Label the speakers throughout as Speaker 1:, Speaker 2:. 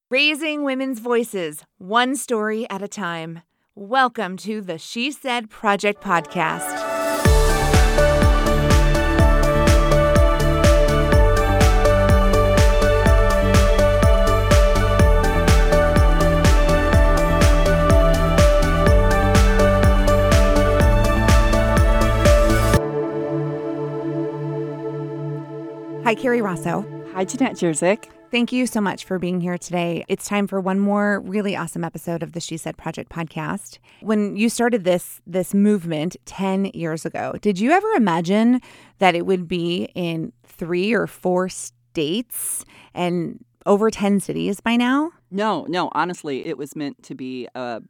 Speaker 1: Raising women's voices, one story at a time. Welcome to the She Said Project podcast. Hi, Carrie Rosso.
Speaker 2: Hi, Jeanette Jerzyk.
Speaker 1: Thank you so much for being here today. It's time for one more really awesome episode of the She Said Project podcast. When you started this movement 10 years ago, did you ever imagine that it would be in 3 or 4 states and over 10 cities by now?
Speaker 2: No, honestly, it was meant to be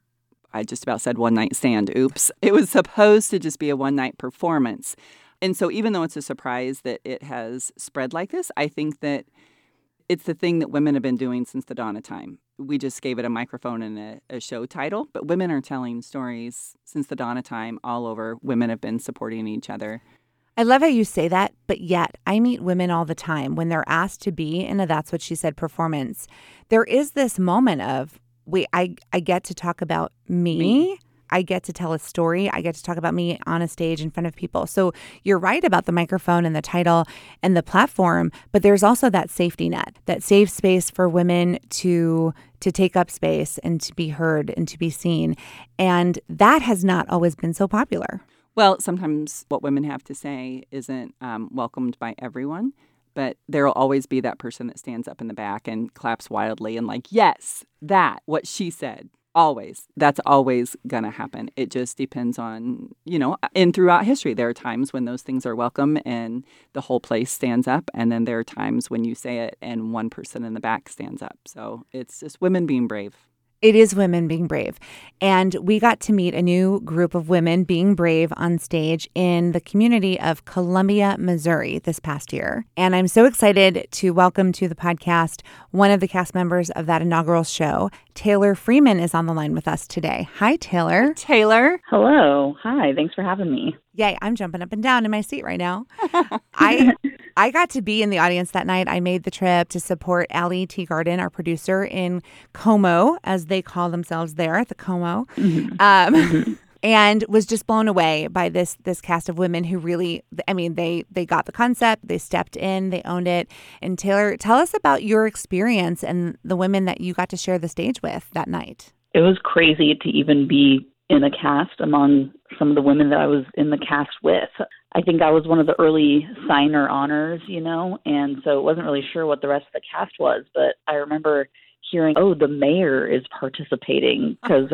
Speaker 2: I just about said one night stand. Oops. It was supposed to just be a one night performance. And so even though it's a surprise that it has spread like this, I think that it's the thing that women have been doing since the dawn of time. We just gave it a microphone and a show title, but women are telling stories since the dawn of time all over. Women have been supporting each other.
Speaker 1: I love how you say that, but yet I meet women all the time when they're asked to be in a That's What She Said performance. There is this moment of, I get to talk about me. I get to tell a story. I get to talk about me on a stage in front of people. So you're right about the microphone and the title and the platform, but there's also that safety net, that safe space for women to take up space and to be heard and to be seen. And that has not always been so popular.
Speaker 2: Well, sometimes what women have to say isn't welcomed by everyone, but there will always be that person that stands up in the back and claps wildly and like, yes, what she said. Always. That's always going to happen. It just depends on, and throughout history, there are times when those things are welcome and the whole place stands up. And then there are times when you say it and one person in the back stands up. So it's just women being brave.
Speaker 1: It is women being brave. And we got to meet a new group of women being brave on stage in the community of Columbia, Missouri this past year. And I'm so excited to welcome to the podcast one of the cast members of that inaugural show. Taylor Freeman is on the line with us today. Hi, Taylor.
Speaker 2: Taylor.
Speaker 3: Hello. Hi. Thanks for having me.
Speaker 1: Yay. I'm jumping up and down in my seat right now. I got to be in the audience that night. I made the trip to support Allie Teagarden, our producer, in Como, as they call themselves there at the Como. Mm-hmm. And was just blown away by this cast of women who really, they got the concept, they stepped in, they owned it. And Taylor, tell us about your experience and the women that you got to share the stage with that night.
Speaker 3: It was crazy to even be in a cast among some of the women that I was in the cast with. I think I was one of the early signer honors, and so wasn't really sure what the rest of the cast was. But I remember hearing, the mayor is participating because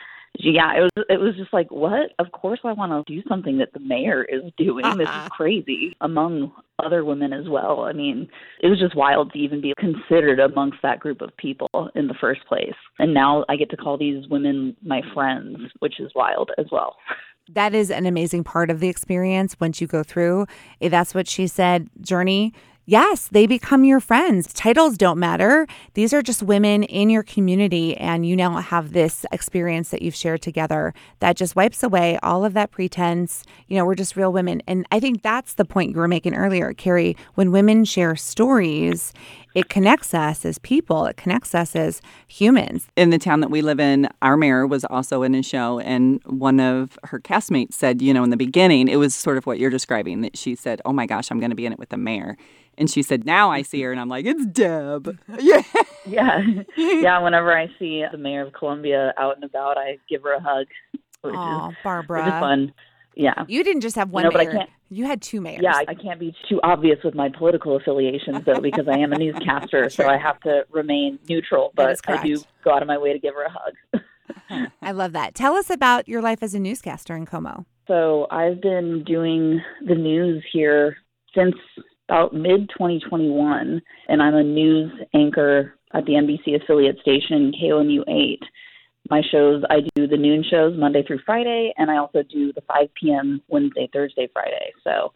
Speaker 3: it was just like, what? Of course I want to do something that the mayor is doing. This is crazy. Among other women as well. I mean, it was just wild to even be considered amongst that group of people in the first place. And now I get to call these women my friends, which is wild as well.
Speaker 1: That is an amazing part of the experience once you go through a That's What She Said journey. Yes, they become your friends. Titles don't matter. These are just women in your community, and you now have this experience that you've shared together that just wipes away all of that pretense. We're just real women. And I think that's the point you were making earlier, Carrie. When women share stories, it connects us as people. It connects us as humans.
Speaker 2: In the town that we live in, our mayor was also in a show, and one of her castmates said, in the beginning, it was sort of what you're describing, that she said, oh my gosh, I'm going to be in it with the mayor. And she said, now I see her, and I'm like, it's Deb. Yeah.
Speaker 3: Yeah. Whenever I see the mayor of Columbia out and about, I give her a hug.
Speaker 1: Barbara.
Speaker 3: Which is fun. Yeah.
Speaker 1: You didn't just have one mayor. But I can't, you had 2 mayors.
Speaker 3: Yeah, I can't be too obvious with my political affiliations, though, because I am a newscaster, so I have to remain neutral. But I do go out of my way to give her a hug.
Speaker 1: I love that. Tell us about your life as a newscaster in Como.
Speaker 3: So I've been doing the news here since about mid-2021, and I'm a news anchor at the NBC affiliate station KOMU 8. My shows, I do the noon shows Monday through Friday, and I also do the 5 p.m. Wednesday, Thursday, Friday. So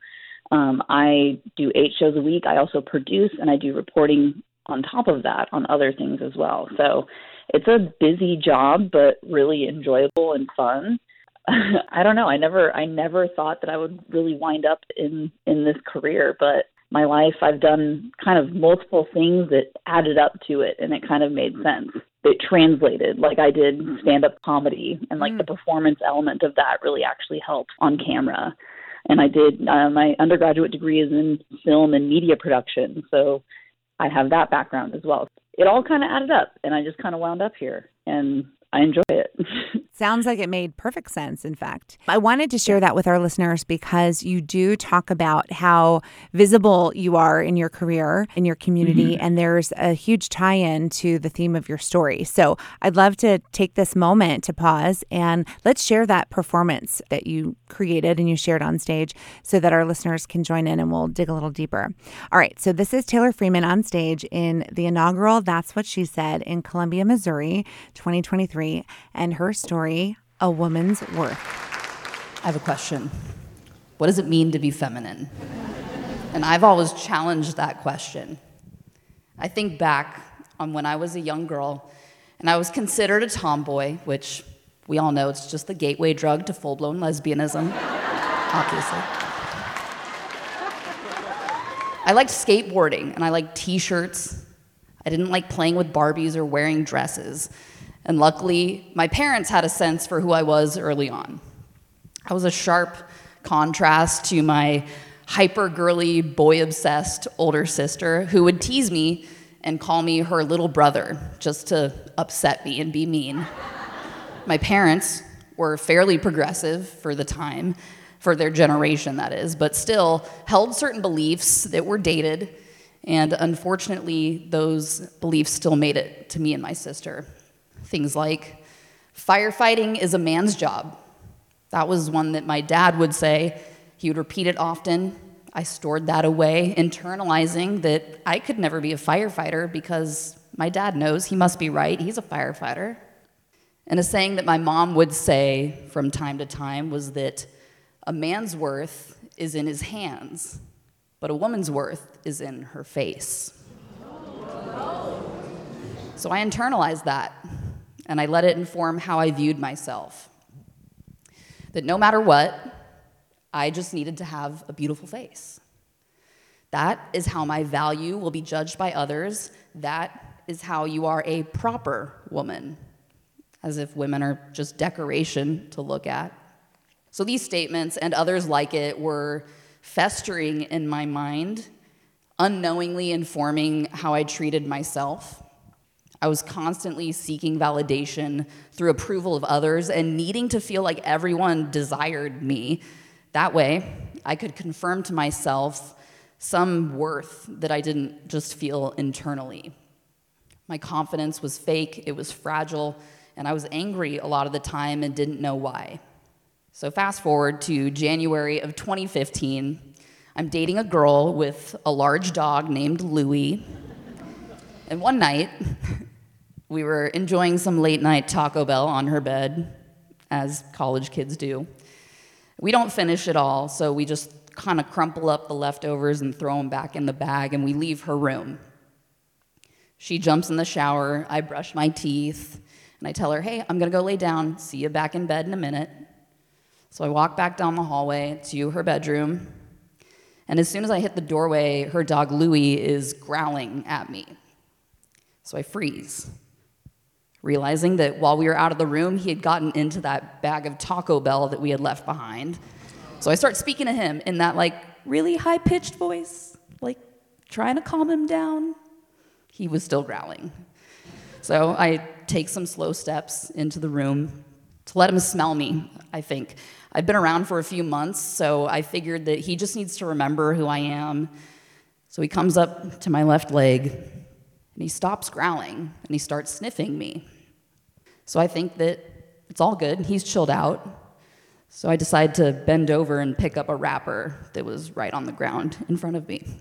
Speaker 3: I do 8 shows a week. I also produce, and I do reporting on top of that on other things as well. So it's a busy job, but really enjoyable and fun. I don't know. I never thought that I would really wind up in this career, but my life, I've done kind of multiple things that added up to it, and it kind of made sense. It translated. Like, I did stand-up comedy, and like the performance element of that really actually helped on camera. And I did, my undergraduate degree is in film and media production, so I have that background as well. It all kind of added up, and I just kind of wound up here, and I enjoy it.
Speaker 1: Sounds like it made perfect sense, in fact. I wanted to share that with our listeners because you do talk about how visible you are in your career, in your community, and there's a huge tie-in to the theme of your story. So I'd love to take this moment to pause and let's share that performance that you created and you shared on stage so that our listeners can join in and we'll dig a little deeper. All right, so this is Taylor Freeman on stage in the inaugural That's What She Said in Columbia, Missouri, 2023. And her story, A Woman's Worth.
Speaker 4: I have a question. What does it mean to be feminine? And I've always challenged that question. I think back on when I was a young girl and I was considered a tomboy, which we all know it's just the gateway drug to full-blown lesbianism, obviously. I liked skateboarding and I liked t-shirts. I didn't like playing with Barbies or wearing dresses. And luckily, my parents had a sense for who I was early on. I was a sharp contrast to my hyper-girly, boy-obsessed older sister who would tease me and call me her little brother just to upset me and be mean. My parents were fairly progressive for the time, for their generation, that is, but still held certain beliefs that were dated, and unfortunately, those beliefs still made it to me and my sister. Things like, firefighting is a man's job. That was one that my dad would say. He would repeat it often. I stored that away, internalizing that I could never be a firefighter because my dad knows he must be right. He's a firefighter. And a saying that my mom would say from time to time was that a man's worth is in his hands, but a woman's worth is in her face. So I internalized that. And I let it inform how I viewed myself. That no matter what, I just needed to have a beautiful face. That is how my value will be judged by others. That is how you are a proper woman, as if women are just decoration to look at. So these statements and others like it were festering in my mind, unknowingly informing how I treated myself. I was constantly seeking validation through approval of others and needing to feel like everyone desired me. That way, I could confirm to myself some worth that I didn't just feel internally. My confidence was fake, it was fragile, and I was angry a lot of the time and didn't know why. So fast forward to January of 2015, I'm dating a girl with a large dog named Louie, and one night, we were enjoying some late-night Taco Bell on her bed, as college kids do. We don't finish it all, so we just kind of crumple up the leftovers and throw them back in the bag, and we leave her room. She jumps in the shower, I brush my teeth, and I tell her, hey, I'm gonna go lay down, see you back in bed in a minute. So I walk back down the hallway to her bedroom, and as soon as I hit the doorway, her dog Louie is growling at me. So I freeze, realizing that while we were out of the room, he had gotten into that bag of Taco Bell that we had left behind. So I start speaking to him in that really high-pitched voice, trying to calm him down. He was still growling. So I take some slow steps into the room to let him smell me, I think. I've been around for a few months, so I figured that he just needs to remember who I am. So he comes up to my left leg, and he stops growling, and he starts sniffing me. So I think that it's all good. He's chilled out. So I decide to bend over and pick up a wrapper that was right on the ground in front of me.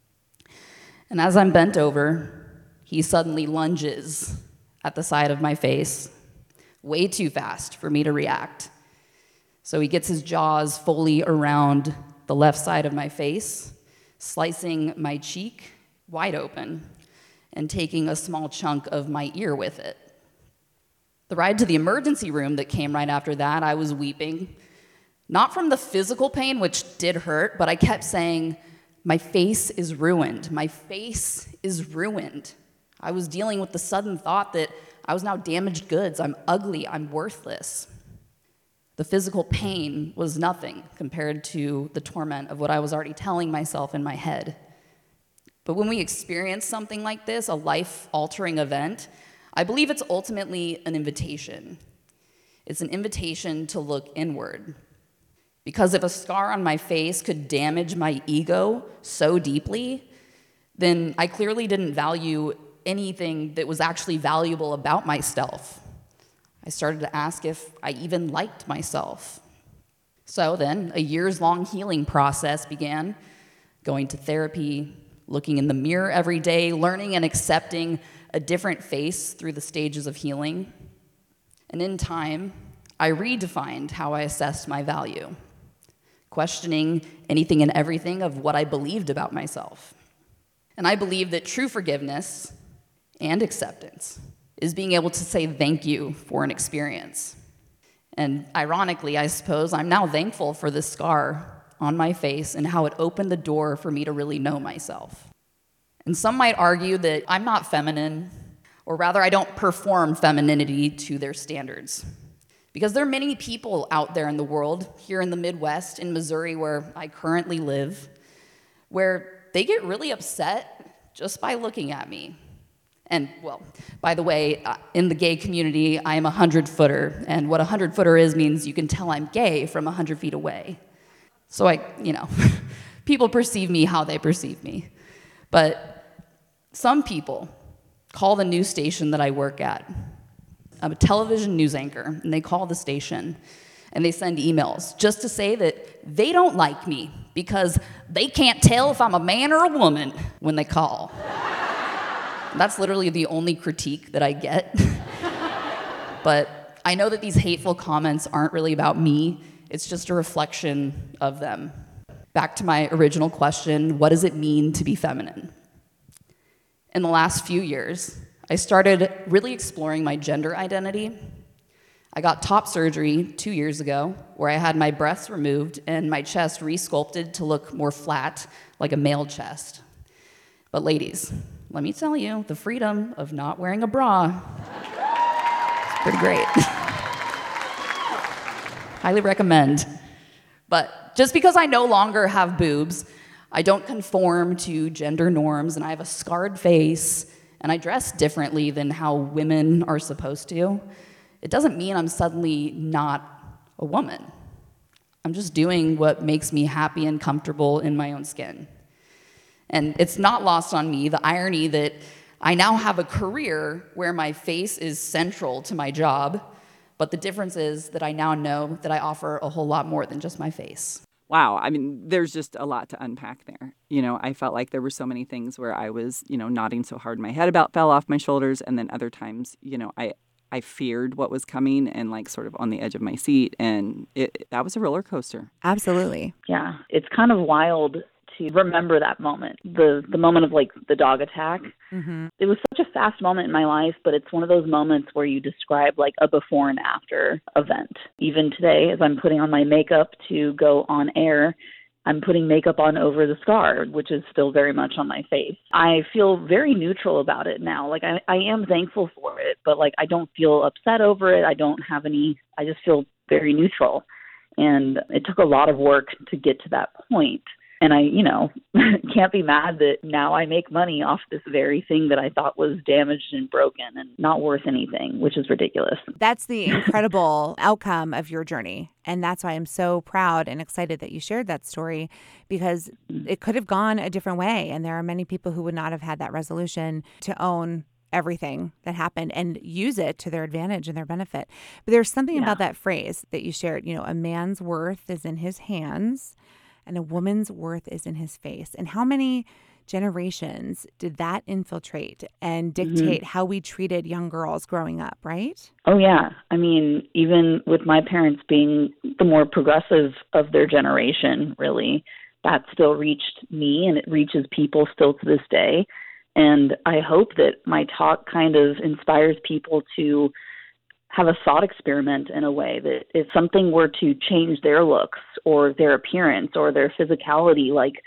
Speaker 4: And as I'm bent over, he suddenly lunges at the side of my face, way too fast for me to react. So he gets his jaws fully around the left side of my face, slicing my cheek wide open and taking a small chunk of my ear with it. The ride to the emergency room that came right after that, I was weeping. Not from the physical pain, which did hurt, but I kept saying, My face is ruined. My face is ruined. I was dealing with the sudden thought that I was now damaged goods. I'm ugly. I'm worthless. The physical pain was nothing compared to the torment of what I was already telling myself in my head. But when we experience something like this, a life-altering event, I believe it's ultimately an invitation. It's an invitation to look inward. Because if a scar on my face could damage my ego so deeply, then I clearly didn't value anything that was actually valuable about myself. I started to ask if I even liked myself. So then, a years-long healing process began, going to therapy, looking in the mirror every day, learning and accepting a different face through the stages of healing. And in time, I redefined how I assessed my value, questioning anything and everything of what I believed about myself. And I believe that true forgiveness and acceptance is being able to say thank you for an experience. And ironically, I suppose, I'm now thankful for this scar on my face and how it opened the door for me to really know myself. And some might argue that I'm not feminine, or rather, I don't perform femininity to their standards. Because there are many people out there in the world, here in the Midwest, in Missouri, where I currently live, where they get really upset just by looking at me. And, well, by the way, in the gay community, I am a 100-footer, and what a 100-footer is means you can tell I'm gay from 100 feet away. So people perceive me how they perceive me. But some people call the news station that I work at. I'm a television news anchor, and they call the station, and they send emails just to say that they don't like me because they can't tell if I'm a man or a woman when they call. That's literally the only critique that I get. But I know that these hateful comments aren't really about me. It's just a reflection of them. Back to my original question, what does it mean to be feminine? In the last few years, I started really exploring my gender identity. I got top surgery 2 years ago, where I had my breasts removed and my chest resculpted to look more flat, like a male chest. But ladies, let me tell you, the freedom of not wearing a bra is pretty great. Highly recommend. But just because I no longer have boobs, I don't conform to gender norms, and I have a scarred face, and I dress differently than how women are supposed to, it doesn't mean I'm suddenly not a woman. I'm just doing what makes me happy and comfortable in my own skin. And it's not lost on me, the irony that I now have a career where my face is central to my job, but the difference is that I now know that I offer a whole lot more than just my face.
Speaker 2: Wow. I mean, there's just a lot to unpack there. I felt like there were so many things where I was, nodding so hard my head about fell off my shoulders. And then other times, I feared what was coming and sort of on the edge of my seat. And that was a roller coaster.
Speaker 1: Absolutely.
Speaker 3: Yeah, it's kind of wild to remember that moment, the moment of the dog attack.
Speaker 1: Mm-hmm.
Speaker 3: It was such a fast moment in my life, but it's one of those moments where you describe a before and after event. Even today, as I'm putting on my makeup to go on air, I'm putting makeup on over the scar, which is still very much on my face. I feel very neutral about it now. I am thankful for it, but I don't feel upset over it. I just feel very neutral. And it took a lot of work to get to that point. And I, can't be mad that now I make money off this very thing that I thought was damaged and broken and not worth anything, which is ridiculous.
Speaker 1: That's the incredible outcome of your journey. And that's why I'm so proud and excited that you shared that story, because it could have gone a different way. And there are many people who would not have had that resolution to own everything that happened and use it to their advantage and their benefit. But there's something about that phrase that you shared, a man's worth is in his hands and a woman's worth is in his face. And how many generations did that infiltrate and dictate how we treated young girls growing up, right?
Speaker 3: Oh, yeah. I mean, even with my parents being the more progressive of their generation, really, that still reached me, and it reaches people still to this day. And I hope that my talk kind of inspires people to have a thought experiment in a way that if something were to change their looks or their appearance or their physicality,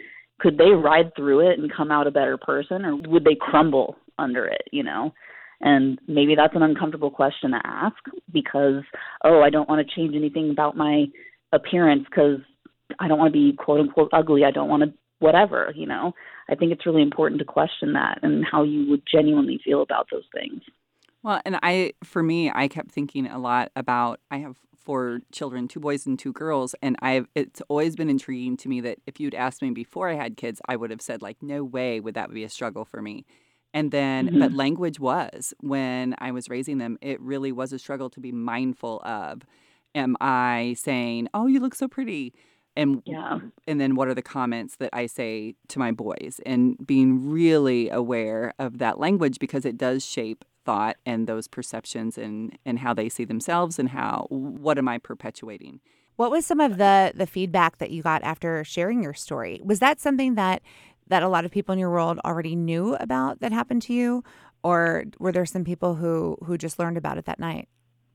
Speaker 3: could they ride through it and come out a better person, or would they crumble under it, And maybe that's an uncomfortable question to ask because, I don't want to change anything about my appearance because I don't want to be quote unquote ugly. I don't want to whatever, I think it's really important to question that and how you would genuinely feel about those things.
Speaker 2: Well, and I kept thinking a lot about, I have 4 children, 2 boys and 2 girls. And it's always been intriguing to me that if you'd asked me before I had kids, I would have said like, no way would that be a struggle for me. And then, but language was, when I was raising them, it really was a struggle to be mindful of, am I saying, oh, you look so pretty? And then what are the comments that I say to my boys? And being really aware of that language because it does shape thought and those perceptions and how they see themselves and what am I perpetuating?
Speaker 1: What was some of the feedback that you got after sharing your story? Was that something that a lot of people in your world already knew about that happened to you? Or were there some people who just learned about it that night?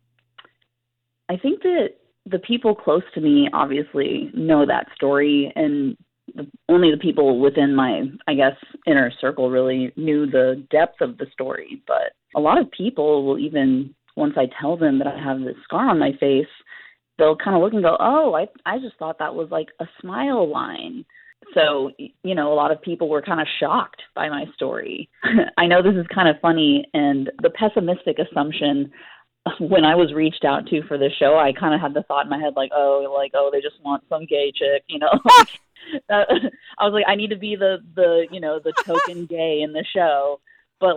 Speaker 3: I think that the people close to me obviously know that story, and only the people within my, I guess, inner circle really knew the depth of the story. But a lot of people will even, once I tell them that I have this scar on my face, they'll kind of look and go, oh, I just thought that was like a smile line. So, a lot of people were kind of shocked by my story. I know this is kind of funny, and the pessimistic assumption when I was reached out to for the show, I kind of had the thought in my head, they just want some gay chick, I was like, I need to be the token gay in the show. But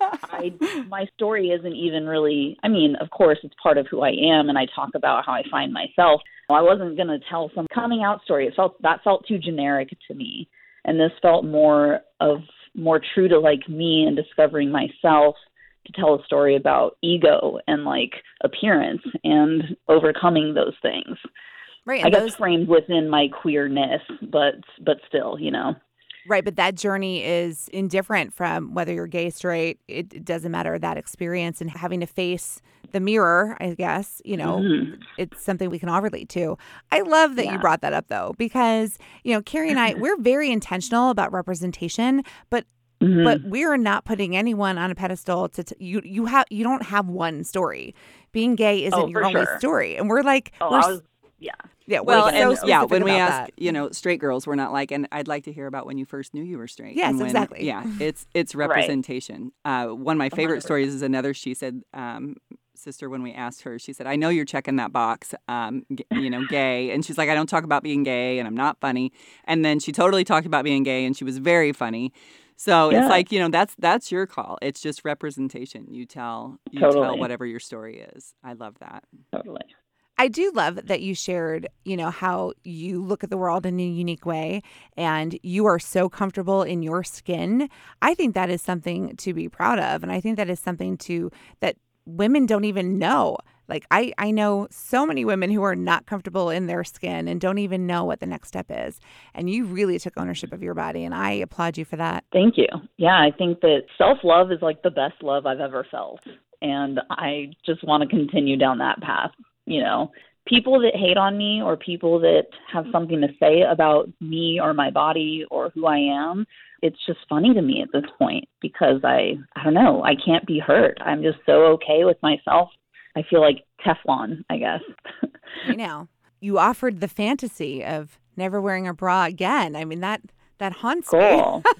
Speaker 3: my story isn't even really, of course it's part of who I am and I talk about how I find myself. I wasn't going to tell some coming out story. That felt too generic to me. And this felt more true to me and discovering myself, to tell a story about ego and appearance and overcoming those things.
Speaker 1: Right.
Speaker 3: I guess framed within my queerness, but still,
Speaker 1: Right. But that journey is indifferent from whether you're gay, straight. It doesn't matter, that experience and having to face the mirror, I guess, it's something we can all relate to. I love that you brought that up, though, because, Carrie and I, we're very intentional about representation, but we're not putting anyone on a pedestal you don't have one story. Being gay isn't your only story. And we're like,
Speaker 2: Yeah. Well, when we ask, straight girls, we're not like, and I'd like to hear about when you first knew you were straight.
Speaker 1: Yes, exactly.
Speaker 2: Yeah, it's representation. One of my favorite 100%. Stories is another. She said, sister, when we asked her, she said, I know you're checking that box, gay. And she's like, I don't talk about being gay and I'm not funny. And then she totally talked about being gay and she was very funny. So it's like, that's your call. It's just representation. You tell whatever your story is. I love that.
Speaker 3: Totally.
Speaker 1: I do love that you shared, how you look at the world in a unique way and you are so comfortable in your skin. I think that is something to be proud of. And I think that is something that women don't even know. I know so many women who are not comfortable in their skin and don't even know what the next step is. And you really took ownership of your body, and I applaud you for that.
Speaker 3: Thank you. Yeah, I think that self-love is the best love I've ever felt. And I just want to continue down that path. People that hate on me or people that have something to say about me or my body or who I am, it's just funny to me at this point because I don't know, I can't be hurt. I'm just so okay with myself. I feel like Teflon, I guess.
Speaker 1: You offered the fantasy of never wearing a bra again. That haunts
Speaker 3: me.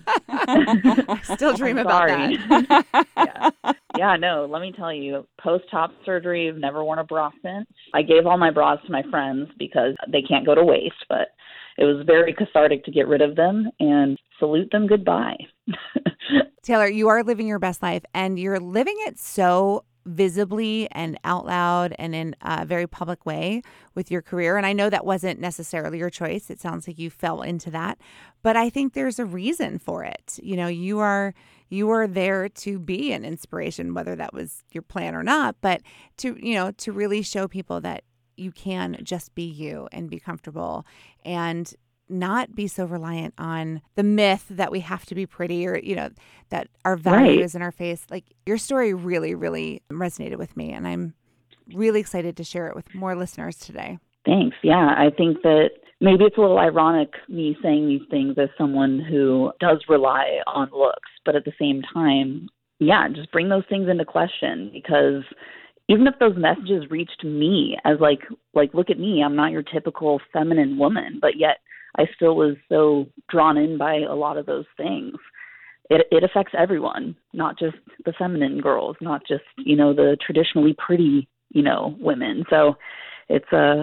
Speaker 1: I still dream about that.
Speaker 3: Yeah, no, let me tell you, post-op surgery, I've never worn a bra since. I gave all my bras to my friends because they can't go to waste, but it was very cathartic to get rid of them and salute them goodbye.
Speaker 1: Taylor, you are living your best life, and you're living it so visibly and out loud and in a very public way with your career. And I know that wasn't necessarily your choice. It sounds like you fell into that, but I think there's a reason for it. You are there to be an inspiration, whether that was your plan or not, but to really show people that you can just be you and be comfortable and not be so reliant on the myth that we have to be pretty or, that our value is in our face. Your story really, really resonated with me, and I'm really excited to share it with more listeners today.
Speaker 3: Thanks. Yeah, I think that maybe it's a little ironic me saying these things as someone who does rely on looks, but at the same time, yeah, just bring those things into question, because even if those messages reached me as like look at me, I'm not your typical feminine woman, but yet I still was so drawn in by a lot of those things. It affects everyone, not just the feminine girls, not just, the traditionally pretty, women. So it's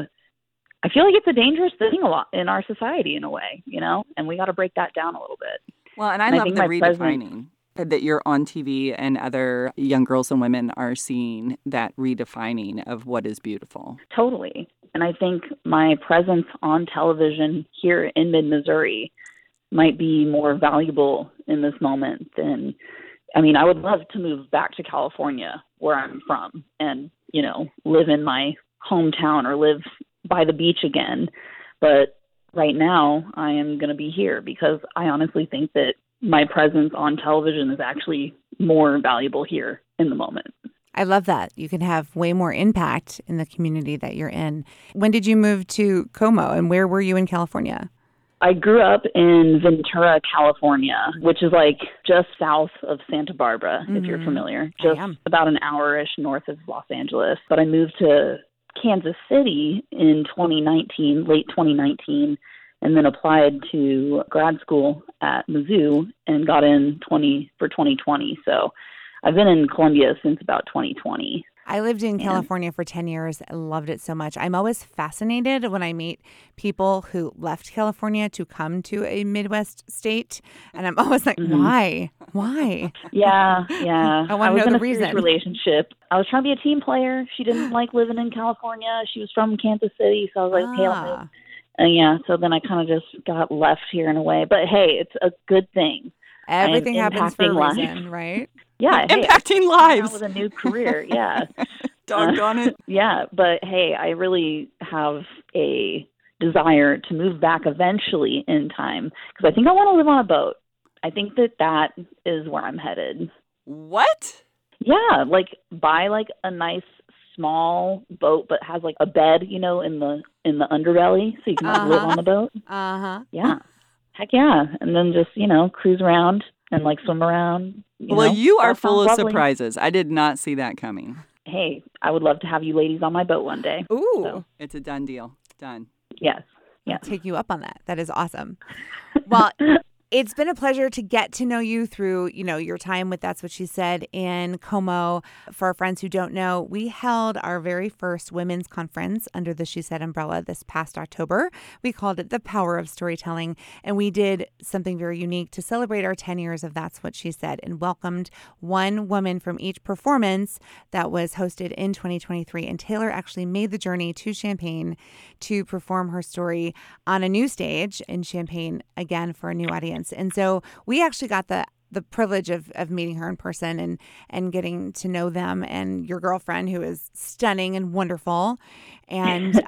Speaker 3: I feel like it's a dangerous thing a lot in our society in a way, and we got to break that down a little bit.
Speaker 2: Well, and I love the redefining that you're on TV and other young girls and women are seeing that redefining of what is beautiful.
Speaker 3: Totally. And I think my presence on television here in mid-Missouri might be more valuable in this moment than, I would love to move back to California where I'm from and, live in my hometown or live by the beach again. But right now I am going to be here because I honestly think that my presence on television is actually more valuable here in the moment.
Speaker 1: I love that. You can have way more impact in the community that you're in. When did you move to Como, and where were you in California?
Speaker 3: I grew up in Ventura, California, which is like just south of Santa Barbara, if you're familiar. Just about an hour-ish north of Los Angeles. But I moved to Kansas City in 2019, late 2019, and then applied to grad school at Mizzou and got in for 2020. So I've been in Columbia since about 2020.
Speaker 1: I lived in California for 10 years. I loved it so much. I'm always fascinated when I meet people who left California to come to a Midwest state. And I'm always like, why? Why?
Speaker 3: Yeah.
Speaker 1: I want to know the reason.
Speaker 3: I was in a serious relationship. I was trying to be a team player. She didn't like living in California. She was from Kansas City. So I was like, okay, I'll move. So then I kind of just got left here in a way. But hey, it's a good thing.
Speaker 1: Everything happens for a reason, right?
Speaker 3: Yeah. Hey,
Speaker 2: impacting lives.
Speaker 3: With a new career. Yeah.
Speaker 2: Doggone it.
Speaker 3: Yeah. But hey, I really have a desire to move back eventually in time because I think I want to live on a boat. I think that is where I'm headed.
Speaker 2: What?
Speaker 3: Yeah. Like buy like a nice small boat, but has like a bed, in the underbelly so you can like live on the boat. Yeah. Heck yeah. And then just, cruise around and like swim around.
Speaker 2: You are full of surprises. I did not see that coming.
Speaker 3: Hey, I would love to have you ladies on my boat one day.
Speaker 1: Ooh.
Speaker 3: So.
Speaker 2: It's a done deal. Done.
Speaker 3: Yes.
Speaker 1: I'll take you up on that. That is awesome. Well, it's been a pleasure to get to know you through, your time with That's What She Said in Como. For our friends who don't know, we held our very first women's conference under the She Said umbrella this past October. We called it The Power of Storytelling, and we did something very unique to celebrate our 10 years of That's What She Said and welcomed one woman from each performance that was hosted in 2023. And Taylor actually made the journey to Champaign to perform her story on a new stage in Champaign, again, for a new audience. And so we actually got the privilege of meeting her in person and getting to know them and your girlfriend, who is stunning and wonderful. And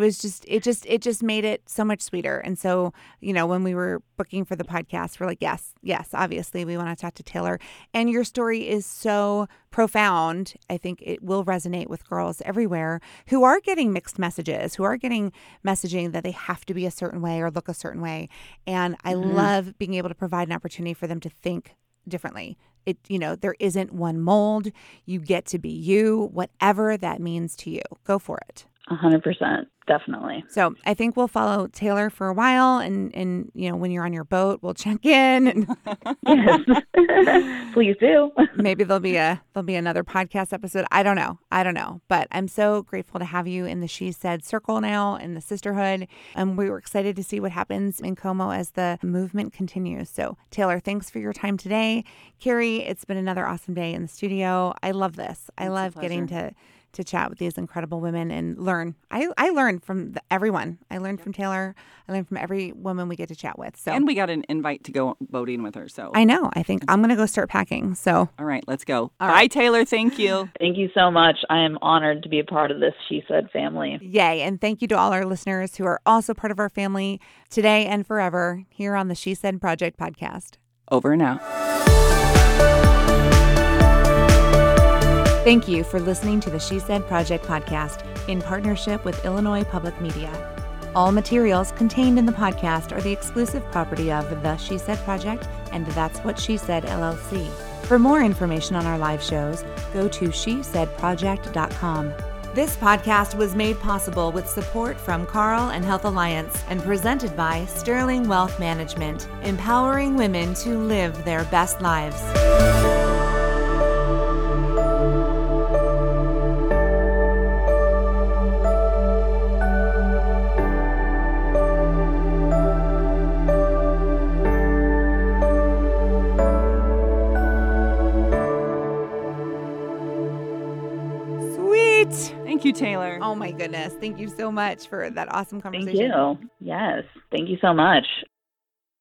Speaker 1: it just made it so much sweeter. And so, when we were booking for the podcast, we're like, yes, obviously we want to talk to Taylor. And your story is so profound. I think it will resonate with girls everywhere who are getting mixed messages, who are getting messaging that they have to be a certain way or look a certain way. And I love being able to provide an opportunity for them to think differently. There isn't one mold. You get to be you, whatever that means to you. Go for it.
Speaker 3: 100%. Definitely.
Speaker 1: So I think we'll follow Taylor for a while, and when you're on your boat, we'll check in. And
Speaker 3: yes, please do.
Speaker 1: Maybe there'll be another podcast episode. I don't know. But I'm so grateful to have you in the She Said circle now, in the sisterhood, and we were excited to see what happens in Como as the movement continues. So Taylor, thanks for your time today. Carrie, it's been another awesome day in the studio. I love this. I love getting to chat with these incredible women and learn. I learned from everyone. I learned from Taylor. I learned from every woman we get to chat with. So,
Speaker 2: and we got an invite to go boating with her. So
Speaker 1: I know. I think I'm going to go start packing. So
Speaker 2: all right, let's go. Bye, Taylor. Thank you.
Speaker 3: Thank you so much. I am honored to be a part of this She Said family.
Speaker 1: Yay. And thank you to all our listeners who are also part of our family today and forever here on the She Said Project podcast.
Speaker 2: Over and out.
Speaker 1: Thank you for listening to the She Said Project podcast in partnership with Illinois Public Media. All materials contained in the podcast are the exclusive property of the She Said Project and That's What She Said LLC. For more information on our live shows, go to shesaidproject.com. This podcast was made possible with support from Carl and Health Alliance and presented by Sterling Wealth Management, empowering women to live their best lives.
Speaker 2: Thank you, Taylor.
Speaker 1: Oh my goodness. Thank you so much for that awesome conversation.
Speaker 3: Thank you. Yes. Thank you so much.